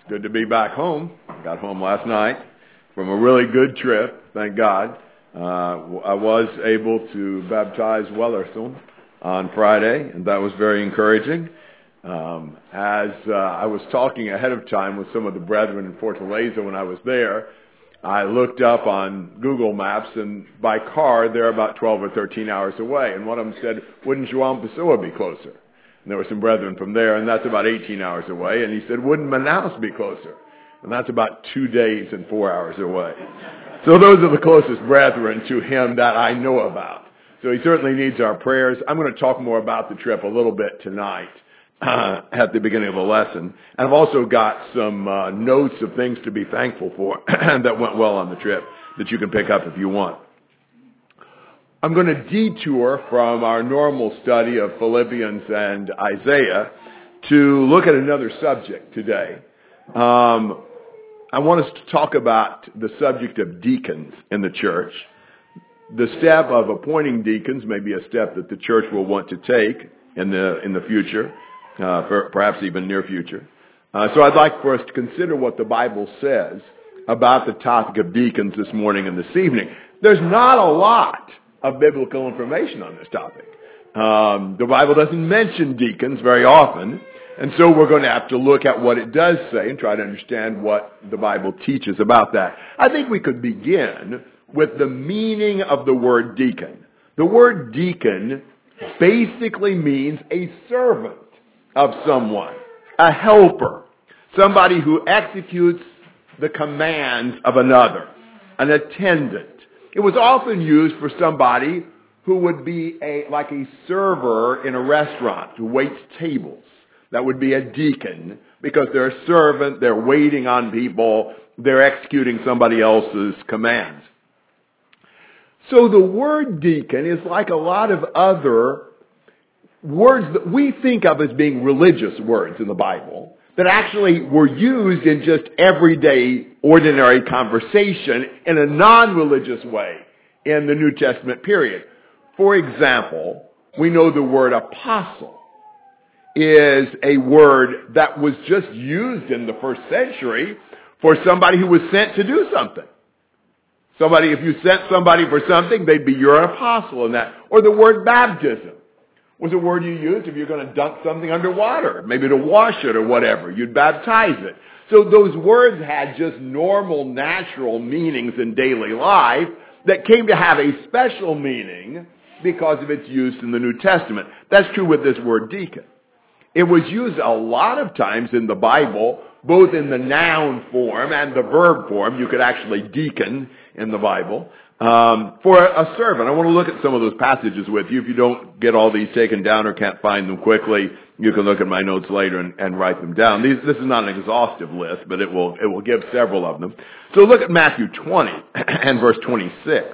Good to be back home. Got home last night from a really good trip, thank God. I was able to baptize Wellerson on Friday, and that was very encouraging. As I was talking ahead of time with some of the brethren in Fortaleza when I was there, I looked up on Google Maps, and by car, they're about 12 or 13 hours away. And one of them said, wouldn't João Pessoa be closer? And there were some brethren from there, and that's about 18 hours away. And he said, wouldn't Manaus be closer? And that's about 2 days and 4 hours away. So those are the closest brethren to him that I know about. So he certainly needs our prayers. I'm going to talk more about the trip a little bit tonight at the beginning of the lesson. And I've also got some notes of things to be thankful for that went well on the trip that you can pick up if you want. I'm going to detour from our normal study of Philippians and Isaiah to look at another subject today. I want us to talk about the subject of deacons in the church. The step of appointing deacons may be a step that the church will want to take in the future, perhaps even near future. So I'd like for us to consider what the Bible says about the topic of deacons this morning and this evening. There's not a lot of biblical information on this topic. The Bible doesn't mention deacons very often, and so we're going to have to look at what it does say and try to understand what the Bible teaches about that. I think we could begin with the meaning of the word deacon. The word deacon basically means a servant of someone, a helper, somebody who executes the commands of another, an attendant. It was often used for somebody who would be like a server in a restaurant who waits tables. That would be a deacon because they're a servant, they're waiting on people, they're executing somebody else's commands. So the word deacon is like a lot of other words that we think of as being religious words in the Bible that actually were used in just everyday, ordinary conversation in a non-religious way in the New Testament period. For example, we know the word apostle is a word that was just used in the first century for somebody who was sent to do something. If you sent somebody for something, they'd be your apostle in that. Or the word baptism was a word you used if you're going to dunk something underwater, maybe to wash it or whatever. You'd baptize it. So those words had just normal, natural meanings in daily life that came to have a special meaning because of its use in the New Testament. That's true with this word deacon. It was used a lot of times in the Bible, both in the noun form and the verb form. You could actually deacon in the Bible for a servant. I want to look at some of those passages with you. If you don't get all these taken down or can't find them quickly, you can look at my notes later and write them down. This is not an exhaustive list, but it will give several of them. So look at Matthew 20 and verse 26.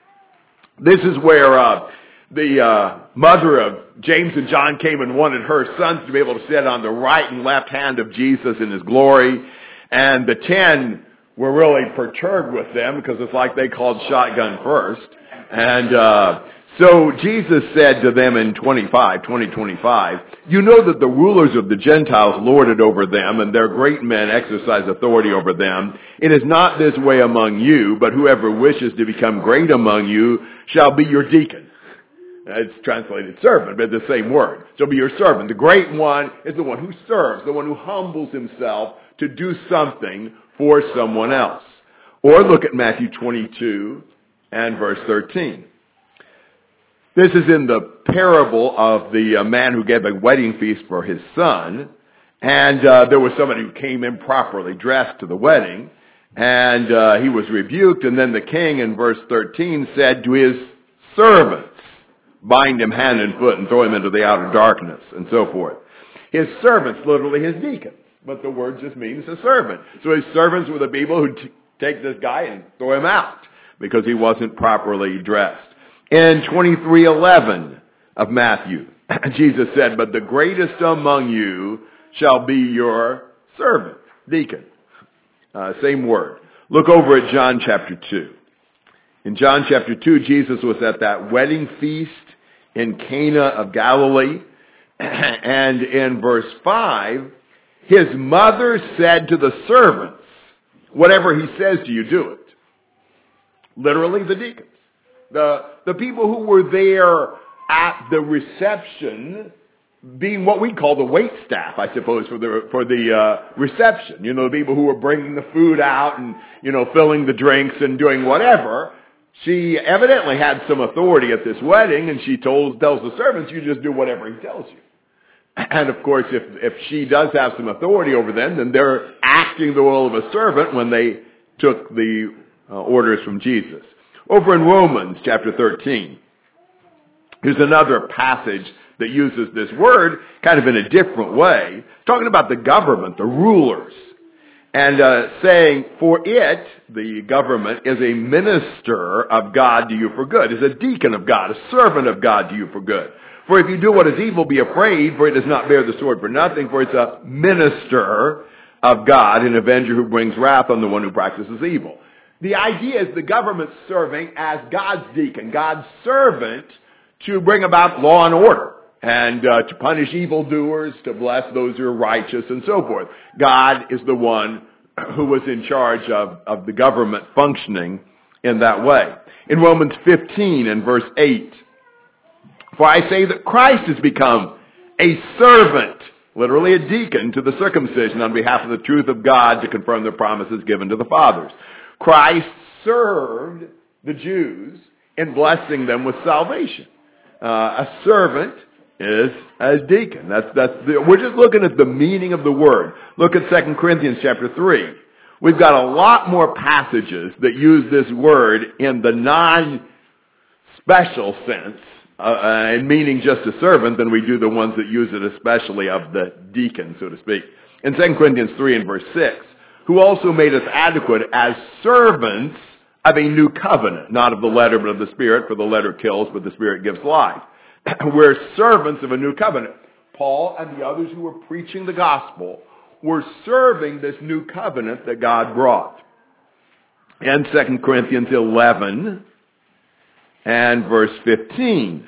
This is where the mother of James and John came and wanted her sons to be able to sit on the right and left hand of Jesus in his glory. And the 10 were really perturbed with them because it's like they called shotgun first. And so Jesus said to them in 20:25, you know that the rulers of the Gentiles lord it over them, and their great men exercise authority over them. It is not this way among you, but whoever wishes to become great among you shall be your deacon. It's translated servant, but it's the same word. So be your servant. The great one is the one who serves, the one who humbles himself to do something for someone else. Or look at Matthew 22 and verse 13. This is in the parable of the man who gave a wedding feast for his son. And there was somebody who came improperly dressed to the wedding. And he was rebuked. And then the king in verse 13 said to his servants, bind him hand and foot and throw him into the outer darkness, and so forth. His servants, literally his deacons, but the word just means a servant. So his servants were the people who take this guy and throw him out because he wasn't properly dressed. In 23:11 of Matthew, Jesus said, but the greatest among you shall be your servant, deacon. Same word. Look over at John chapter 2. In John chapter 2, Jesus was at that wedding feast in Cana of Galilee. And in verse 5, His mother said to the servants, whatever he says to you, do it. Literally, the deacons. The people who were there at the reception, being what we call the wait staff, I suppose, for the reception. You know, the people who were bringing the food out and, you know, filling the drinks and doing whatever. She evidently had some authority at this wedding, and she tells the servants, you just do whatever he tells you. And of course, if she does have some authority over them, then they're acting the role of a servant when they took the orders from Jesus. Over in Romans chapter 13, here's another passage that uses this word kind of in a different way, talking about the government, the rulers, and saying, for it, the government, is a minister of God to you for good, is a deacon of God, a servant of God to you for good. For if you do what is evil, be afraid, for it does not bear the sword for nothing, for it's a minister of God, an avenger who brings wrath on the one who practices evil. The idea is the government serving as God's deacon, God's servant, to bring about law and order, and to punish evildoers, to bless those who are righteous, and so forth. God is the one who was in charge of the government functioning in that way. In Romans 15 and verse 8, for I say that Christ has become a servant, literally a deacon, to the circumcision on behalf of the truth of God to confirm the promises given to the fathers. Christ served the Jews in blessing them with salvation. A servant is a deacon. We're just looking at the meaning of the word. Look at 2 Corinthians chapter 3. We've got a lot more passages that use this word in the non-special sense, and meaning just a servant, than we do the ones that use it especially of the deacon, so to speak. In 2 Corinthians 3 and verse 6, who also made us adequate as servants of a new covenant, not of the letter but of the Spirit, for the letter kills, but the Spirit gives life. We're servants of a new covenant. Paul and the others who were preaching the gospel were serving this new covenant that God brought. And 2 Corinthians 11 and verse 15.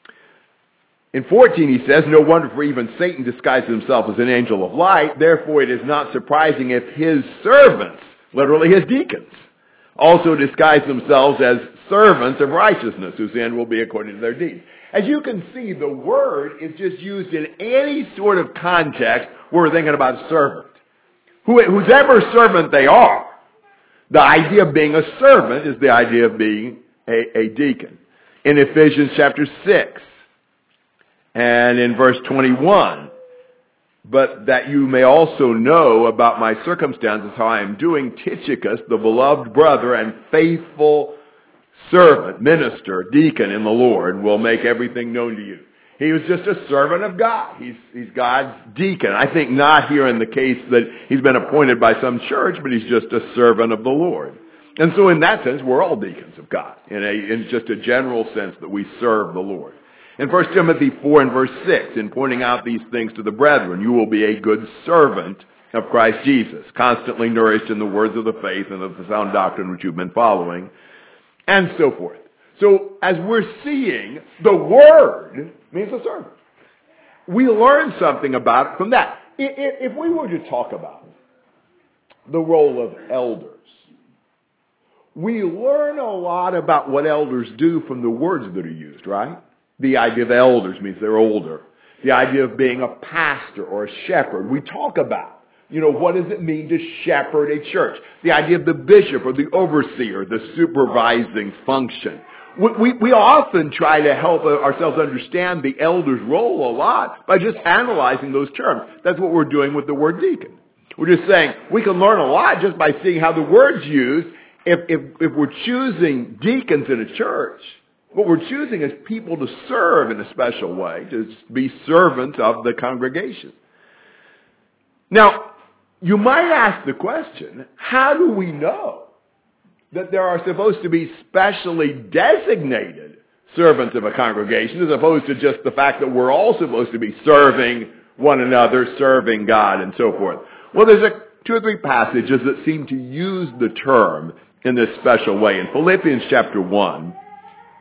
In 14 he says, no wonder, for even Satan disguises himself as an angel of light. Therefore it is not surprising if his servants, literally his deacons, also disguise themselves as servants of righteousness, whose end will be according to their deeds. As you can see, the word is just used in any sort of context where we're thinking about a servant. Whoever servant they are, the idea of being a servant is the idea of being a deacon. In Ephesians chapter 6, and in verse 21, but that you may also know about my circumstances, how I am doing, Tychicus, the beloved brother and faithful servant, minister, deacon in the Lord, will make everything known to you. He was just a servant of God. He's God's deacon. I think not here in the case that he's been appointed by some church, but he's just a servant of the Lord. And so in that sense, we're all deacons of God, in just a general sense that we serve the Lord. In 1 Timothy 4 and verse 6, in pointing out these things to the brethren, you will be a good servant of Christ Jesus, constantly nourished in the words of the faith and of the sound doctrine which you've been following, and so forth. So as we're seeing, the word means a servant. We learn something about it from that. If we were to talk about the role of elders, we learn a lot about what elders do from the words that are used, right? The idea of elders means they're older. The idea of being a pastor or a shepherd. We talk about, what does it mean to shepherd a church? The idea of the bishop or the overseer, the supervising function. We often try to help ourselves understand the elder's role a lot by just analyzing those terms. That's what we're doing with the word deacon. We're just saying we can learn a lot just by seeing how the word's used. If we're choosing deacons in a church, what we're choosing is people to serve in a special way, to be servants of the congregation. Now, you might ask the question, how do we know that there are supposed to be specially designated servants of a congregation as opposed to just the fact that we're all supposed to be serving one another, serving God, and so forth? Well, there's 2 or 3 passages that seem to use the term in this special way. In Philippians chapter 1,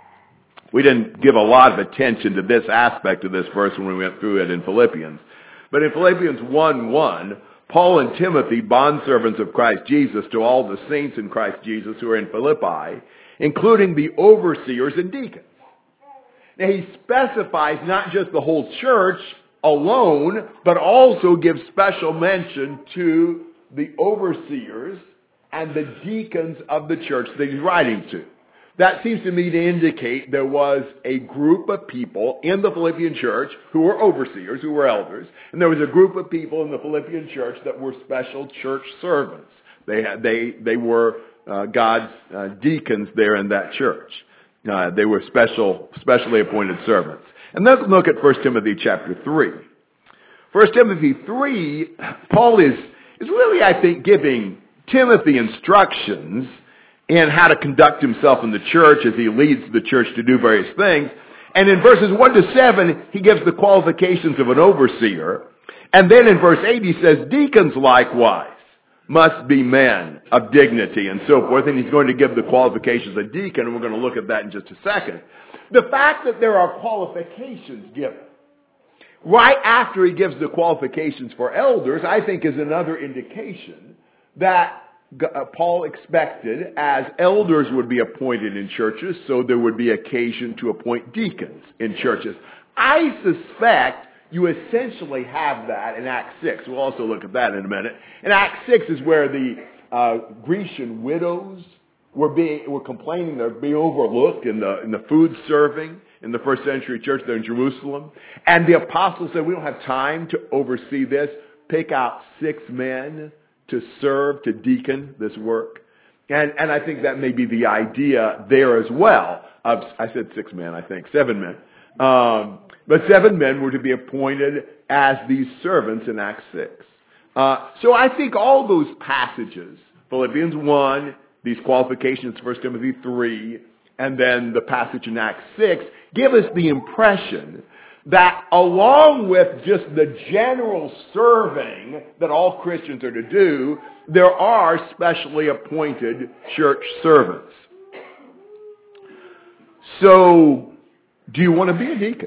we didn't give a lot of attention to this aspect of this verse when we went through it in Philippians. But in Philippians 1:1, Paul and Timothy, bondservants of Christ Jesus, to all the saints in Christ Jesus who are in Philippi, including the overseers and deacons. Now he specifies not just the whole church alone, but also gives special mention to the overseers and the deacons of the church that he's writing to. That seems to me to indicate there was a group of people in the Philippian church who were overseers, who were elders, and there was a group of people in the Philippian church that were special church servants. They were God's deacons there in that church. They were specially appointed servants. And let's look at 1 Timothy chapter 3. 1 Timothy 3, Paul is really, I think, giving Timothy instructions in how to conduct himself in the church as he leads the church to do various things. And in verses 1 to 7, he gives the qualifications of an overseer. And then in verse 8, he says, deacons likewise must be men of dignity and so forth. And he's going to give the qualifications of a deacon, and we're going to look at that in just a second. The fact that there are qualifications given right after he gives the qualifications for elders, I think is another indication that Paul expected as elders would be appointed in churches, so there would be occasion to appoint deacons in churches. I suspect you essentially have that in Acts 6. We'll also look at that in a minute. In Acts 6 is where the Grecian widows were complaining they're being overlooked in the food serving in the first century church there in Jerusalem. And the apostles said, we don't have time to oversee this. Pick out 6 men to serve, to deacon this work. And I think that may be the idea there as well. I said 6 men, I think, 7 men. But 7 men were to be appointed as these servants in Acts 6. So I think all those passages, Philippians 1, these qualifications, 1 Timothy 3, and then the passage in Acts 6, give us the impression that along with just the general serving that all Christians are to do, there are specially appointed church servants. So, do you want to be a deacon?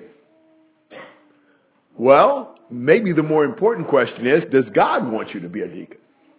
Well, maybe the more important question is, does God want you to be a deacon?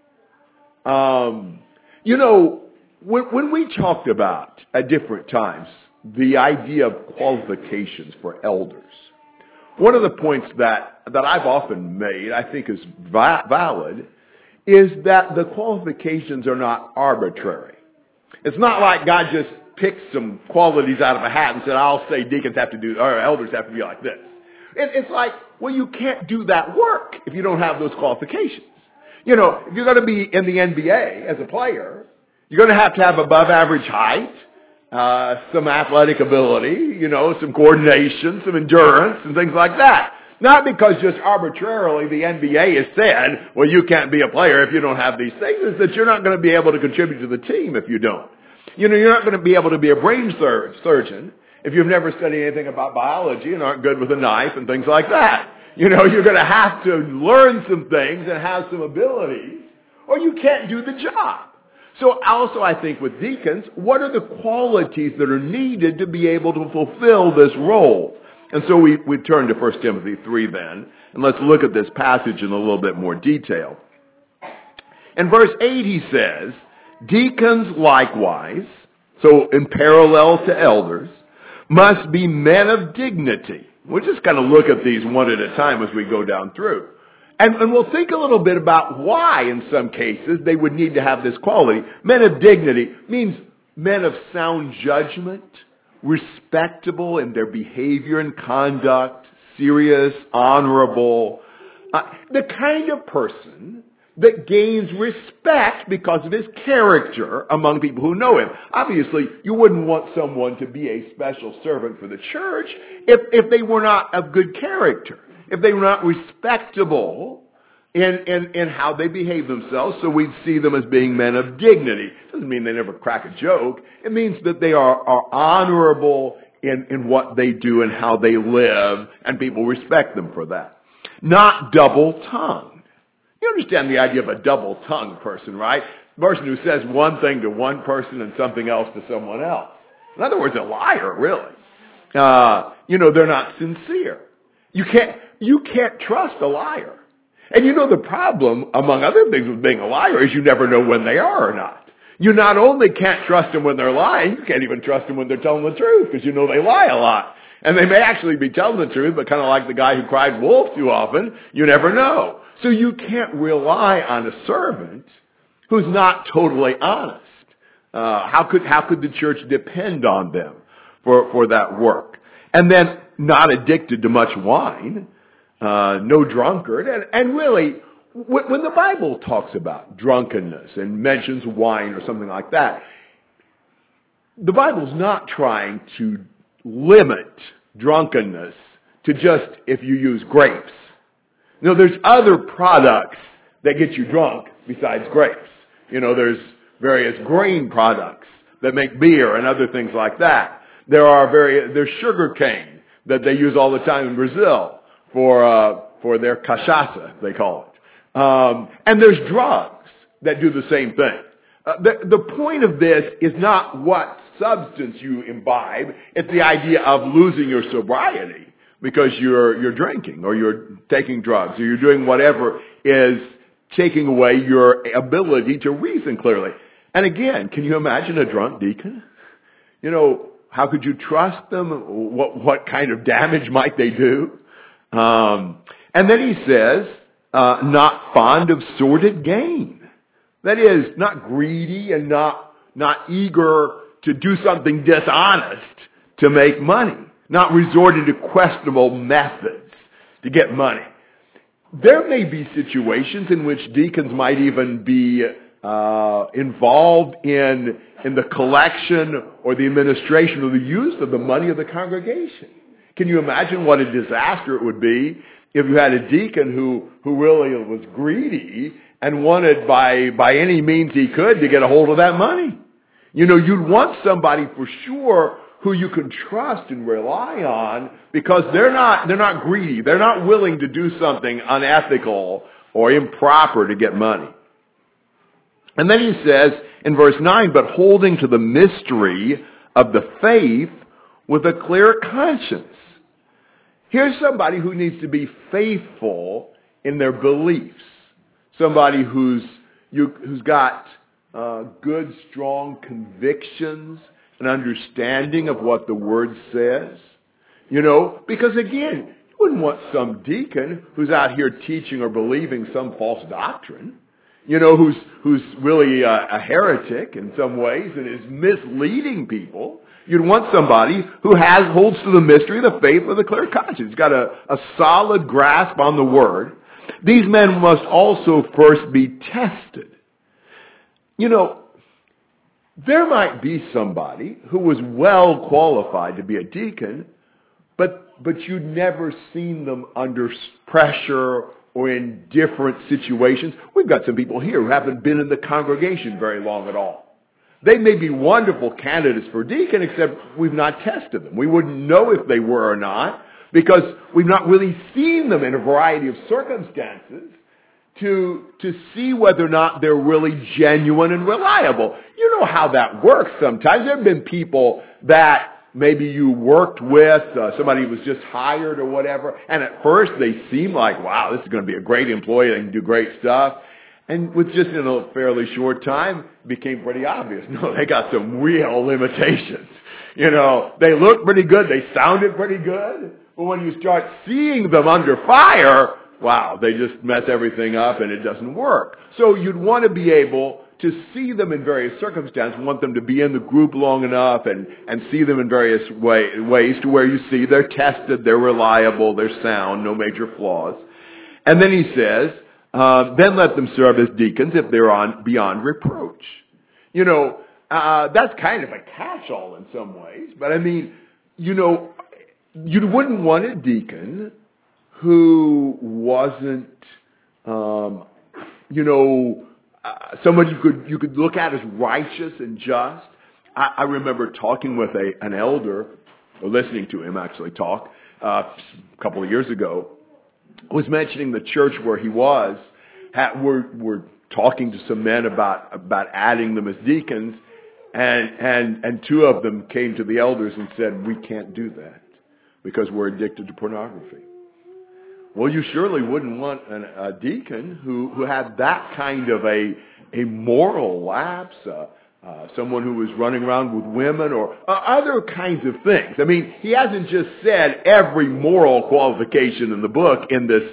When we talked about at different times the idea of qualifications for elders, one of the points that I've often made, I think is valid, is that the qualifications are not arbitrary. It's not like God just picked some qualities out of a hat and said, I'll say deacons have to do, or elders have to be like this. It's like, well, you can't do that work if you don't have those qualifications. You know, if you're going to be in the NBA as a player, you're going to have above average height, some athletic ability, some coordination, some endurance, and things like that. Not because just arbitrarily the NBA has said, well, you can't be a player if you don't have these things. It's that you're not going to be able to contribute to the team if you don't. You're not going to be able to be a brain surgeon if you've never studied anything about biology and aren't good with a knife and things like that. You're going to have to learn some things and have some abilities, or you can't do the job. So also I think with deacons, what are the qualities that are needed to be able to fulfill this role? And so we turn to 1 Timothy 3 then, and let's look at this passage in a little bit more detail. In verse 8 he says, deacons likewise, so in parallel to elders, must be men of dignity. We'll just kind of look at these one at a time as we go down through. And we'll think a little bit about why, in some cases, they would need to have this quality. Men of dignity means men of sound judgment, respectable in their behavior and conduct, serious, honorable. The kind of person that gains respect because of his character among people who know him. Obviously, you wouldn't want someone to be a special servant for the church if they were not of good character. If they were not respectable in how they behave themselves, so we'd see them as being men of dignity. Doesn't mean they never crack a joke. It means that they are honorable in what they do and how they live, and people respect them for that. Not double-tongued. You understand the idea of a double-tongued person, right? A person who says one thing to one person and something else to someone else. In other words, a liar, really. They're not sincere. You can't, you can't trust a liar. And you know the problem, among other things, with being a liar is you never know when they are or not. You not only can't trust them when they're lying, you can't even trust them when they're telling the truth because you know they lie a lot. And they may actually be telling the truth, but kind of like the guy who cried wolf too often, you never know. So you can't rely on a servant who's not totally honest. How could the church depend on them for that work? And then not addicted to much wine, no drunkard, and really, when the Bible talks about drunkenness and mentions wine or something like that, the Bible's not trying to limit drunkenness to just if you use grapes. You know, there's other products that get you drunk besides grapes. You know, there's various grain products that make beer and other things like that. There's sugar cane that they use all the time in Brazil for their cachaça, they call it. And there's drugs that do the same thing. The point of this is not what substance you imbibe. It's the idea of losing your sobriety because you're drinking or you're taking drugs or you're doing whatever is taking away your ability to reason clearly. And again, can you imagine a drunk deacon? You know, how could you trust them? What kind of damage might they do? And then he says, not fond of sordid gain. That is, not greedy and not eager to do something dishonest to make money. Not resorting to questionable methods to get money. There may be situations in which deacons might even be involved in the collection or the administration or the use of the money of the congregation. Can you imagine what a disaster it would be if you had a deacon who really was greedy and wanted by any means he could to get a hold of that money? You know, you'd want somebody for sure who you can trust and rely on because they're not greedy. They're not willing to do something unethical or improper to get money. And then he says in verse 9, but holding to the mystery of the faith with a clear conscience. Here's somebody who needs to be faithful in their beliefs. Somebody who's got good, strong convictions, an understanding of what the Word says. You know, because again, you wouldn't want some deacon who's out here teaching or believing some false doctrine. You know, who's really a heretic in some ways and is misleading people. You'd want somebody who holds to the mystery of the faith with a clear conscience, got a solid grasp on the Word. These men must also first be tested. You know, there might be somebody who was well qualified to be a deacon, but you'd never seen them under pressure or in different situations. We've got some people here who haven't been in the congregation very long at all. They may be wonderful candidates for deacon, except we've not tested them. We wouldn't know if they were or not because we've not really seen them in a variety of circumstances to see whether or not they're really genuine and reliable. You know how that works sometimes. There have been people that maybe you worked with, somebody who was just hired or whatever, and at first they seem like, wow, this is going to be a great employee, they can do great stuff. And with just in a fairly short time, it became pretty obvious. No, they got some real limitations. You know, they looked pretty good, they sounded pretty good, but when you start seeing them under fire, wow, they just mess everything up and it doesn't work. So you'd want to be able to see them in various circumstances, want them to be in the group long enough and see them in various ways to where you see they're tested, they're reliable, they're sound, no major flaws. And then he says, then let them serve as deacons if they're beyond reproach. You know, that's kind of a catch-all in some ways, but I mean, you know, you wouldn't want a deacon who wasn't, somebody you could look at as righteous and just. I remember talking with an elder, or listening to him actually talk, a couple of years ago, was mentioning the church where he was. We're talking to some men about adding them as deacons, and two of them came to the elders and said, we can't do that because we're addicted to pornography. Well, you surely wouldn't want a deacon who had that kind of a moral lapse, someone who was running around with women or other kinds of things. I mean, he hasn't just said every moral qualification in the book in this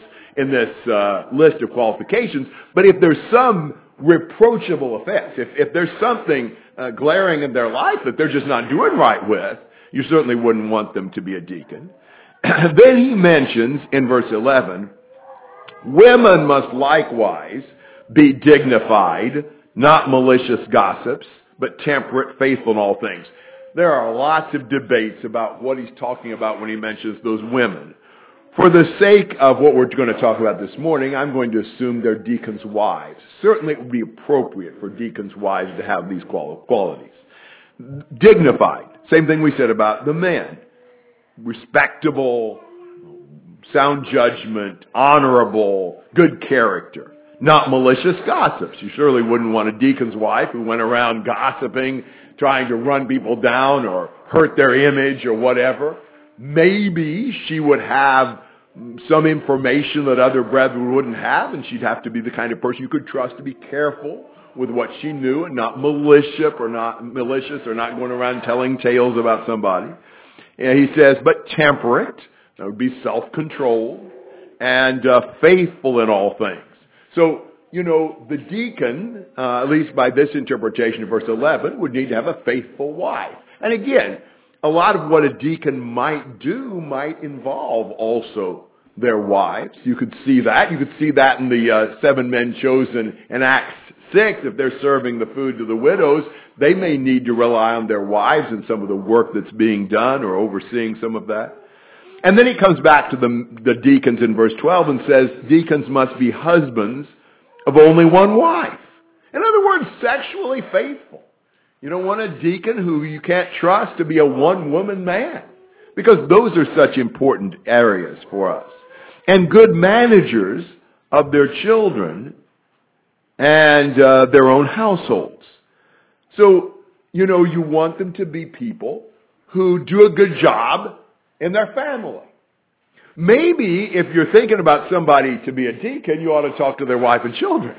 list of qualifications, but if there's some reproachable offense, if there's something glaring in their life that they're just not doing right with, you certainly wouldn't want them to be a deacon. Then he mentions in verse 11, women must likewise be dignified, not malicious gossips, but temperate, faithful in all things. There are lots of debates about what he's talking about when he mentions those women. For the sake of what we're going to talk about this morning, I'm going to assume they're deacons' wives. Certainly it would be appropriate for deacons' wives to have these qualities. Dignified, same thing we said about the men. Respectable, sound judgment, honorable, good character. Not malicious gossips. You surely wouldn't want a deacon's wife who went around gossiping, trying to run people down or hurt their image or whatever. Maybe she would have some information that other brethren wouldn't have, and she'd have to be the kind of person you could trust to be careful with what she knew and not malicious or not going around telling tales about somebody. And he says, but temperate, that would be self-controlled, and faithful in all things. So, the deacon, at least by this interpretation of verse 11, would need to have a faithful wife. And again, a lot of what a deacon might do might involve also their wives. You could see that. You could see that in the 7 men chosen in Acts 6. If they're serving the food to the widows, they may need to rely on their wives in some of the work that's being done or overseeing some of that. And then he comes back to the deacons in verse 12 and says, deacons must be husbands of only one wife. In other words, sexually faithful. You don't want a deacon who you can't trust to be a one-woman man, because those are such important areas for us. And good managers of their children and their own households. So, you want them to be people who do a good job in their family. Maybe if you're thinking about somebody to be a deacon, you ought to talk to their wife and children.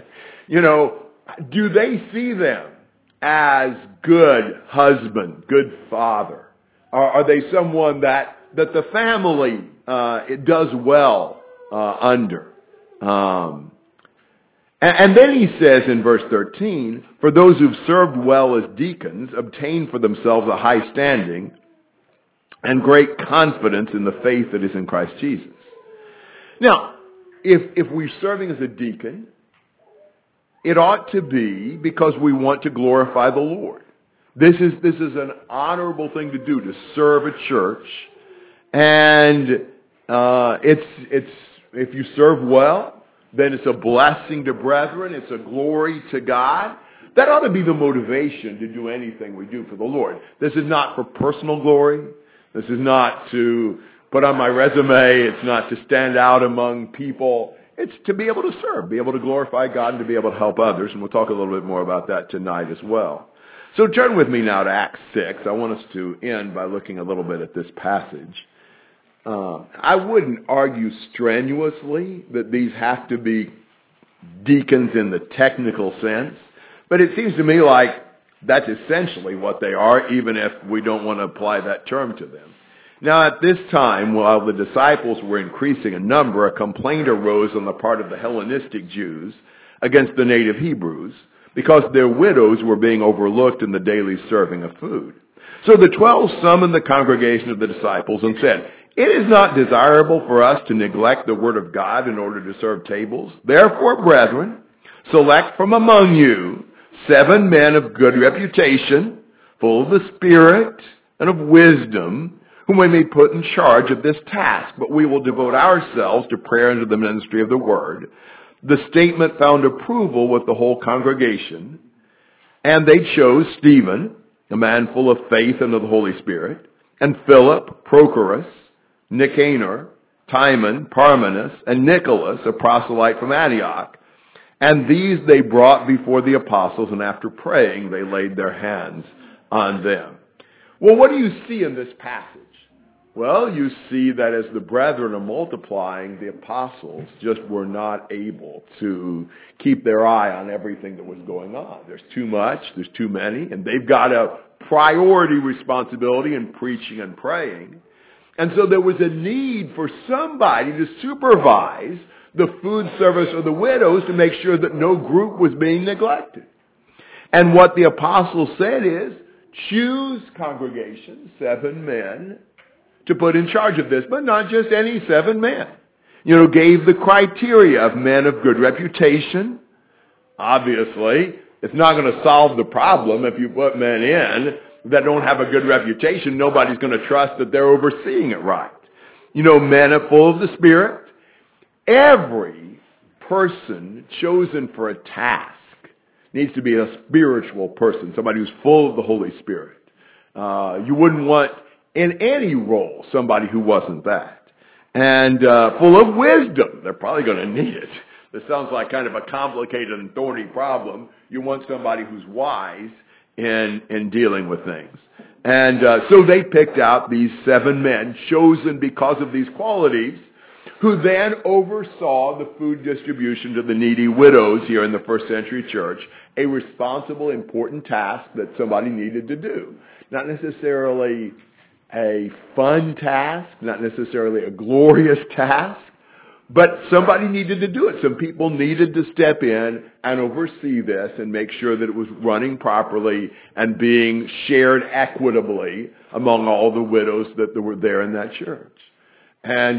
Do they see them as good husband, good father? Are they someone that the family it does well under? And then he says in verse 13, for those who've served well as deacons obtain for themselves a high standing and great confidence in the faith that is in Christ Jesus. Now, if we're serving as a deacon, it ought to be because we want to glorify the Lord. This is an honorable thing to do, to serve a church. And it's if you serve well, then it's a blessing to brethren. It's a glory to God. That ought to be the motivation to do anything we do for the Lord. This is not for personal glory. This is not to put on my resume. It's not to stand out among people. It's to be able to serve, be able to glorify God, and to be able to help others. And we'll talk a little bit more about that tonight as well. So turn with me now to Acts 6. I want us to end by looking a little bit at this passage. I wouldn't argue strenuously that these have to be deacons in the technical sense, but it seems to me like that's essentially what they are, even if we don't want to apply that term to them. Now, at this time, while the disciples were increasing in number, a complaint arose on the part of the Hellenistic Jews against the native Hebrews because their widows were being overlooked in the daily serving of food. So the 12 summoned the congregation of the disciples and said, it is not desirable for us to neglect the word of God in order to serve tables. Therefore, brethren, select from among you 7 men of good reputation, full of the Spirit and of wisdom, whom we may put in charge of this task. But we will devote ourselves to prayer and to the ministry of the word. The statement found approval with the whole congregation, and they chose Stephen, a man full of faith and of the Holy Spirit, and Philip, Prochorus, Nicanor, Timon, Parmenas, and Nicholas, a proselyte from Antioch. And these they brought before the apostles, and after praying, they laid their hands on them. Well, what do you see in this passage? Well, you see that as the brethren are multiplying, the apostles just were not able to keep their eye on everything that was going on. There's too much, there's too many, and they've got a priority responsibility in preaching and praying. And so there was a need for somebody to supervise the food service of the widows to make sure that no group was being neglected. And what the apostles said is, choose congregations, 7 men, to put in charge of this, but not just any 7 men. Gave the criteria of men of good reputation. Obviously, it's not going to solve the problem if you put men in that don't have a good reputation. Nobody's going to trust that they're overseeing it right. Men are full of the Spirit. Every person chosen for a task needs to be a spiritual person, somebody who's full of the Holy Spirit. You wouldn't want in any role somebody who wasn't that. And full of wisdom. They're probably going to need it. This sounds like kind of a complicated and thorny problem. You want somebody who's wise in dealing with things. And so they picked out these 7 men chosen because of these qualities, who then oversaw the food distribution to the needy widows here in the first century church, a responsible, important task that somebody needed to do. Not necessarily a fun task, not necessarily a glorious task, but somebody needed to do it. Some people needed to step in and oversee this and make sure that it was running properly and being shared equitably among all the widows that were there in that church. And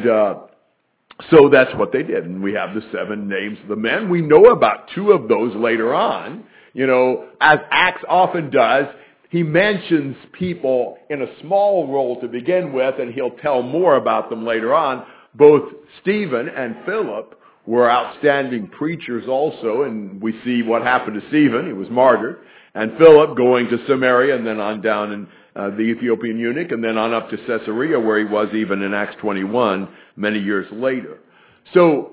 so that's what they did. And we have the 7 names of the men. We know about 2 of those later on. As Acts often does, he mentions people in a small role to begin with, and he'll tell more about them later on. Both Stephen and Philip were outstanding preachers also, and we see what happened to Stephen. He was martyred. And Philip going to Samaria and then on down in the Ethiopian eunuch, and then on up to Caesarea, where he was even in Acts 21 many years later. So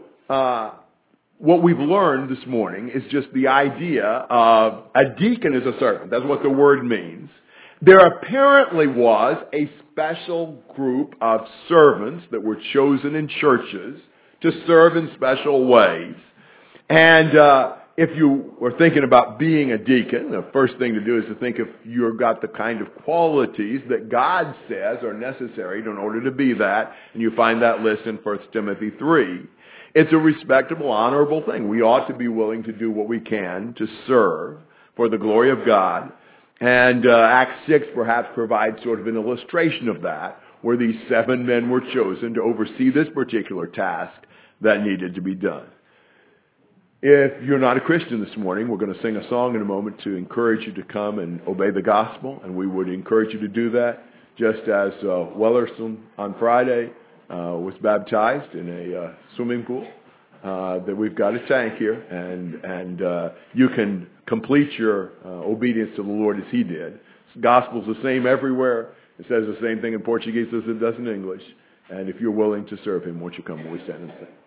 what we've learned this morning is just the idea of a deacon is a servant. That's what the word means. There apparently was a special group of servants that were chosen in churches to serve in special ways. And if you were thinking about being a deacon, the first thing to do is to think if you've got the kind of qualities that God says are necessary in order to be that. And you find that list in 1 Timothy 3. It's a respectable, honorable thing. We ought to be willing to do what we can to serve for the glory of God. And Acts 6 perhaps provides sort of an illustration of that, where these 7 men were chosen to oversee this particular task that needed to be done. If you're not a Christian this morning, we're going to sing a song in a moment to encourage you to come and obey the gospel, and we would encourage you to do that, just as Wellerson on Friday was baptized in a swimming pool. That we've got a tank here, and you can complete your obedience to the Lord as he did. The gospel's the same everywhere. It says the same thing in Portuguese as it does in English. And if you're willing to serve him, won't you come when we stand and sing?